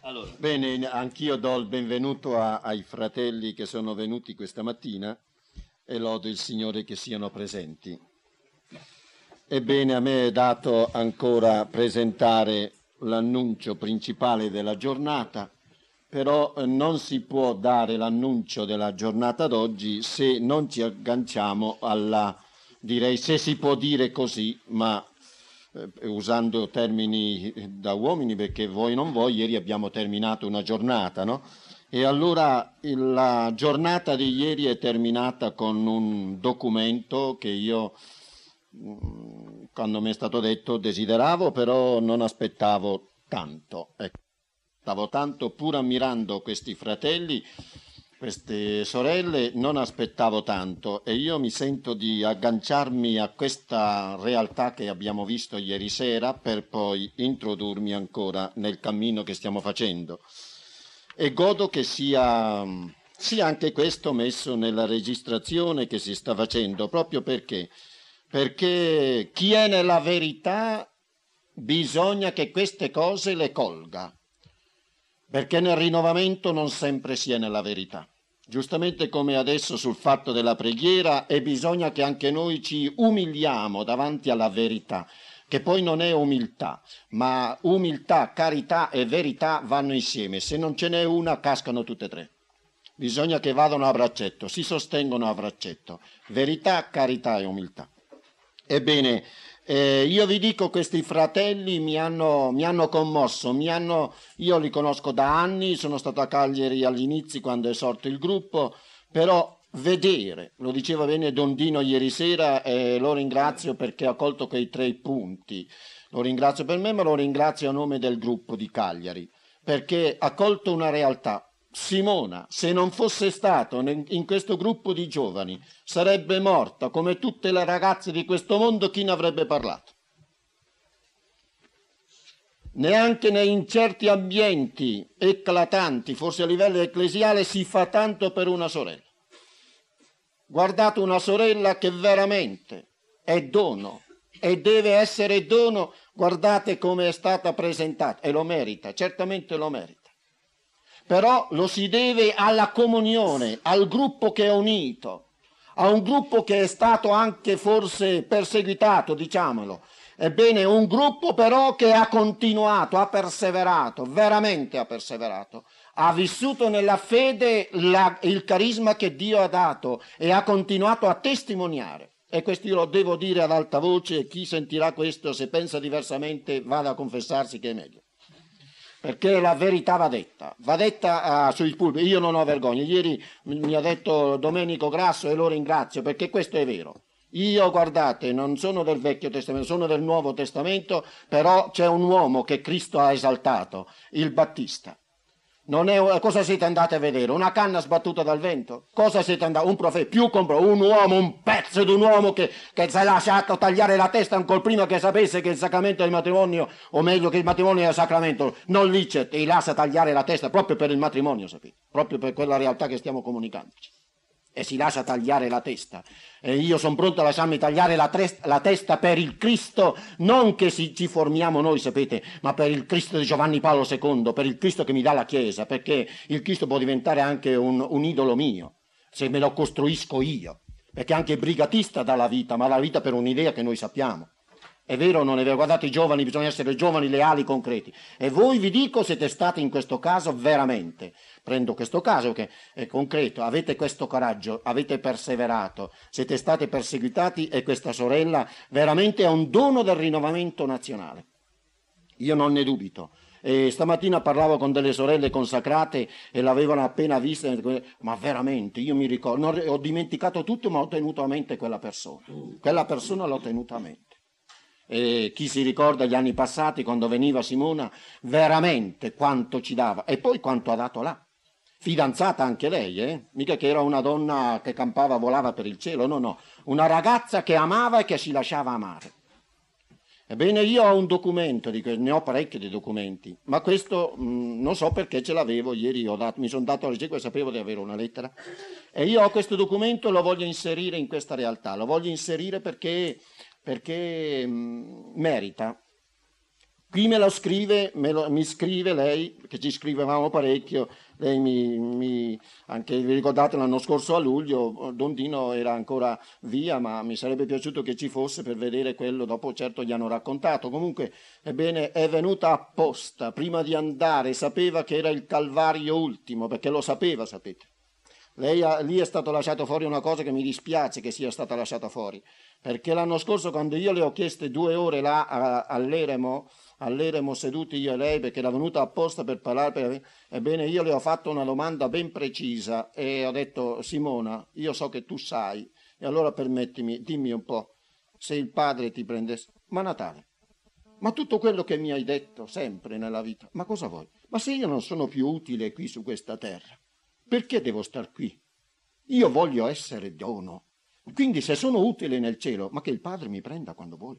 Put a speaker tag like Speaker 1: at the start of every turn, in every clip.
Speaker 1: Allora,
Speaker 2: Bene, anch'io do il benvenuto ai fratelli che sono venuti questa mattina e lodo il Signore che siano presenti. Ebbene, a me è dato ancora presentare l'annuncio principale della giornata, però non si può dare l'annuncio della giornata d'oggi se non ci agganciamo direi se si può dire così, ma usando termini da uomini, perché voi non voi, ieri abbiamo terminato una giornata, no? E allora la giornata di ieri è terminata con un documento che io, quando mi è stato detto, desideravo, però non aspettavo tanto. Ecco. Stavo tanto, pur ammirando questi fratelli, queste sorelle, non aspettavo tanto e io mi sento di agganciarmi a questa realtà che abbiamo visto ieri sera per poi introdurmi ancora nel cammino che stiamo facendo. E godo che sia anche questo messo nella registrazione che si sta facendo, proprio perché chi è nella verità bisogna che queste cose le colga, perché nel rinnovamento non sempre si è nella verità. Giustamente come adesso sul fatto della preghiera, e bisogna che anche noi ci umiliamo davanti alla verità, che poi non è umiltà, ma umiltà, carità e verità vanno insieme. Se non ce n'è una, cascano tutte e tre. Bisogna che vadano a braccetto, si sostengono a braccetto. Verità, carità e umiltà. Ebbene, io vi dico, questi fratelli mi hanno commosso, io li conosco da anni, sono stato a Cagliari all'inizio quando è sorto il gruppo, però vedere, lo diceva bene Don Dino ieri sera, lo ringrazio perché ha colto quei 3 punti, lo ringrazio per me ma lo ringrazio a nome del gruppo di Cagliari, perché ha colto una realtà. Simona, se non fosse stato in questo gruppo di giovani, sarebbe morta come tutte le ragazze di questo mondo, chi ne avrebbe parlato? Neanche in certi ambienti eclatanti, forse a livello ecclesiale, si fa tanto per una sorella. Guardate una sorella che veramente è dono e deve essere dono, guardate come è stata presentata e lo merita, certamente lo merita. Però lo si deve alla comunione, al gruppo che è unito, a un gruppo che è stato anche forse perseguitato, diciamolo. Ebbene, un gruppo però che ha continuato, ha perseverato, veramente ha perseverato, ha vissuto nella fede il carisma che Dio ha dato e ha continuato a testimoniare. E questo io lo devo dire ad alta voce, e chi sentirà questo, se pensa diversamente, vada a confessarsi che è meglio. Perché la verità va detta sui pulpiti. Io non ho vergogna. Ieri mi ha detto Domenico Grasso e lo ringrazio perché questo è vero. Io, guardate, non sono del Vecchio Testamento, sono del Nuovo Testamento, però c'è un uomo che Cristo ha esaltato, il Battista. Non è, cosa siete andati a vedere? Una canna sbattuta dal vento? Cosa siete andati? Un profeta, un uomo, un pezzo di un uomo che si è lasciato tagliare la testa ancora prima che sapesse che il sacramento del matrimonio, o meglio che il matrimonio è il sacramento, non licet, e lascia tagliare la testa proprio per il matrimonio, sapete? Proprio per quella realtà che stiamo comunicandoci. E si lascia tagliare la testa. E io sono pronto a lasciarmi tagliare la testa per il Cristo, non che ci formiamo noi, sapete, ma per il Cristo di Giovanni Paolo II, per il Cristo che mi dà la Chiesa, perché il Cristo può diventare anche un idolo mio, se me lo costruisco io, perché anche il brigatista dà la vita, ma la vita per un'idea che noi sappiamo. È vero o non è vero? Guardate, i giovani, bisogna essere giovani, leali, concreti. E voi, vi dico, siete stati in questo caso veramente, prendo questo caso che è concreto, avete questo coraggio, avete perseverato, siete stati perseguitati e questa sorella veramente è un dono del rinnovamento nazionale. Io non ne dubito. E stamattina parlavo con delle sorelle consacrate e l'avevano appena vista, ma veramente, io mi ricordo, ho dimenticato tutto, ma ho tenuto a mente quella persona l'ho tenuta a mente. E chi si ricorda gli anni passati quando veniva Simona, veramente quanto ci dava e poi quanto ha dato là. Fidanzata anche lei, mica che era una donna che campava, volava per il cielo, no, una ragazza che amava e che si lasciava amare. Ebbene, io ho un documento, ne ho parecchi di documenti, ma questo non so perché ce l'avevo, ieri mi sono dato alla ricerca e sapevo di avere una lettera, e io ho questo documento e lo voglio inserire in questa realtà, lo voglio inserire perché merita. Qui me lo scrive, mi scrive lei, che ci scrivevamo parecchio, lei anche vi ricordate l'anno scorso a luglio, Don Dino era ancora via, ma mi sarebbe piaciuto che ci fosse per vedere quello, dopo certo gli hanno raccontato. Comunque, ebbene, è venuta apposta, prima di andare, sapeva che era il calvario ultimo, perché lo sapeva, sapete. Lì è stato lasciato fuori una cosa che mi dispiace che sia stata lasciata fuori, perché l'anno scorso quando io le ho chieste 2 ore là all'Eremo seduti io e lei, perché era venuta apposta per parlare, ebbene io le ho fatto una domanda ben precisa e ho detto: Simona, io so che tu sai, e allora permettimi, dimmi un po', se il padre ti prendesse, ma Natale, ma tutto quello che mi hai detto sempre nella vita, ma cosa vuoi? Ma se io non sono più utile qui su questa terra, perché devo star qui? Io voglio essere dono. Quindi se sono utile nel cielo, ma che il padre mi prenda quando vuole.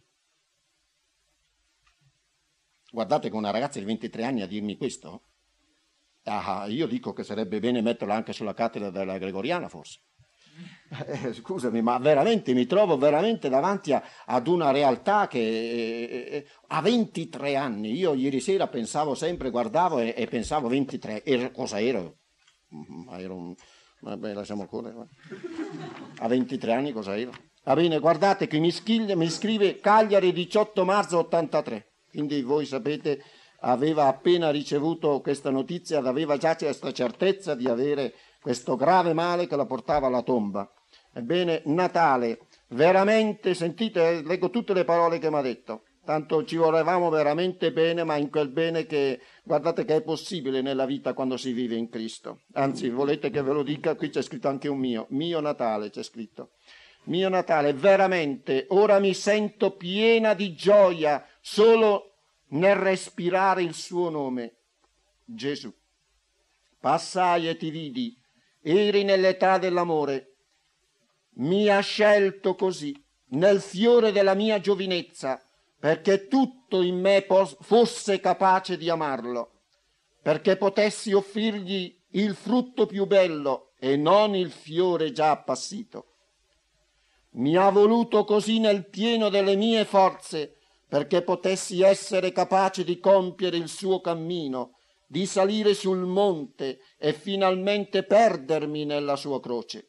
Speaker 2: Guardate che una ragazza di 23 anni a dirmi questo, io dico che sarebbe bene metterla anche sulla cattedra della Gregoriana forse. Scusami, ma veramente mi trovo veramente davanti ad una realtà che a 23 anni, io ieri sera pensavo sempre, guardavo e pensavo 23, cosa ero? Vabbè, lasciamo ancora. A 23 anni cosa ero? Va bene, guardate che mi scrive Cagliari 18 marzo 83. Quindi voi sapete, aveva appena ricevuto questa notizia ed aveva già questa certezza di avere questo grave male che la portava alla tomba. Ebbene, Natale, veramente, sentite, leggo tutte le parole che mi ha detto. Tanto ci volevamo veramente bene, ma in quel bene che, guardate che è possibile nella vita quando si vive in Cristo. Anzi, volete che ve lo dica? Qui c'è scritto anche un mio Natale c'è scritto. Mio Natale, veramente, ora mi sento piena di gioia solo nel respirare il suo nome, Gesù. Passai e ti vidi, eri nell'età dell'amore, mi ha scelto così, nel fiore della mia giovinezza, perché tutto in me fosse capace di amarlo, perché potessi offrirgli il frutto più bello e non il fiore già appassito. Mi ha voluto così nel pieno delle mie forze, perché potessi essere capace di compiere il suo cammino, di salire sul monte e finalmente perdermi nella sua croce.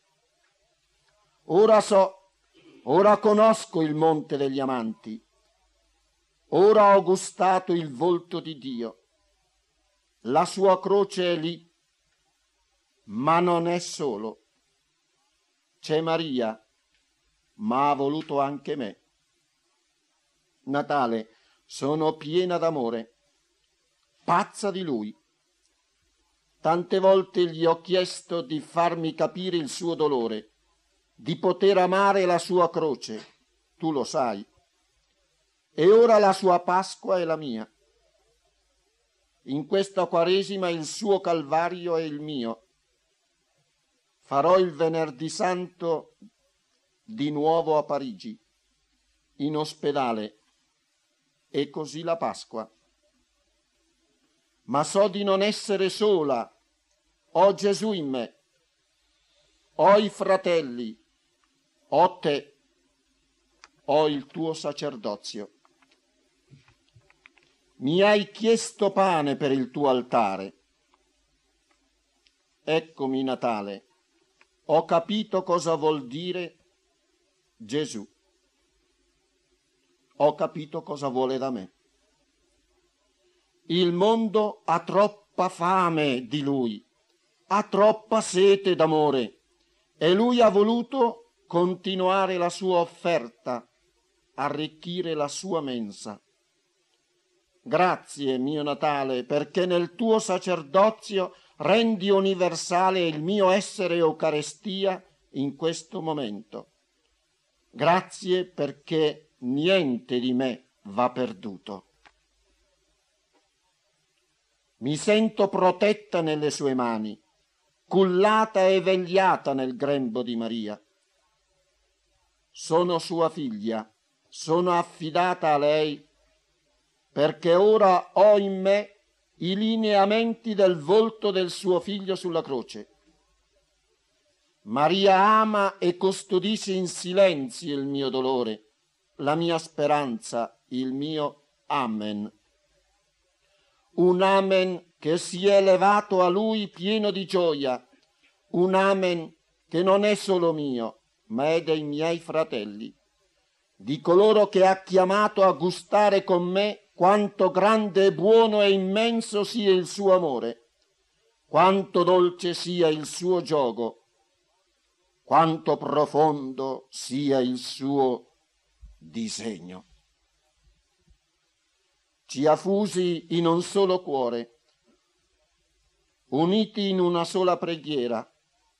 Speaker 2: Ora conosco il monte degli amanti, ora ho gustato il volto di Dio. La sua croce è lì, ma non è solo. C'è Maria, ma ha voluto anche me. Natale, sono piena d'amore, pazza di lui. Tante volte gli ho chiesto di farmi capire il suo dolore, di poter amare la sua croce, tu lo sai. E ora la sua Pasqua è la mia. In questa Quaresima il suo Calvario è il mio. Farò il Venerdì Santo di nuovo a Parigi, in ospedale, e così la Pasqua. Ma so di non essere sola, ho Gesù in me, ho i fratelli, ho te, ho il tuo sacerdozio. Mi hai chiesto pane per il tuo altare. Eccomi Natale, ho capito cosa vuol dire Gesù. Ho capito cosa vuole da me. Il mondo ha troppa fame di lui, ha troppa sete d'amore e lui ha voluto continuare la sua offerta, arricchire la sua mensa. Grazie, mio Natale, perché nel tuo sacerdozio rendi universale il mio essere Eucaristia in questo momento. Grazie perché niente di me va perduto. Mi sento protetta nelle sue mani, cullata e vegliata nel grembo di Maria. Sono sua figlia, sono affidata a lei, perché ora ho in me i lineamenti del volto del suo figlio sulla croce. Maria ama e custodisce in silenzio il mio dolore, la mia speranza, il mio amen. un amen che si è elevato a lui pieno di gioia, un amen che non è solo mio, ma è dei miei fratelli, di coloro che ha chiamato a gustare con me quanto grande e buono e immenso sia il suo amore, quanto dolce sia il suo giogo, quanto profondo sia il suo disegno. Ci ha fusi in un solo cuore, uniti in una sola preghiera,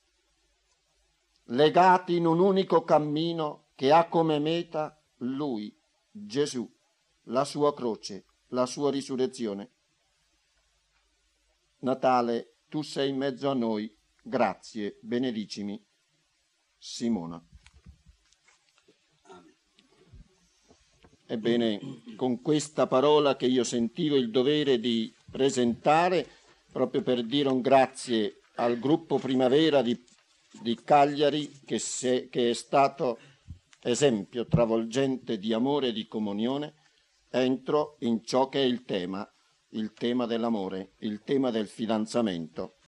Speaker 2: legati in un unico cammino che ha come meta Lui, Gesù, la sua croce, la sua risurrezione. Natale, tu sei in mezzo a noi, grazie, benedicimi. Simona. Ebbene, con questa parola che io sentivo il dovere di presentare, proprio per dire un grazie al gruppo Primavera di Cagliari, che è stato esempio travolgente di amore e di comunione, entro in ciò che è il tema dell'amore, il tema del fidanzamento.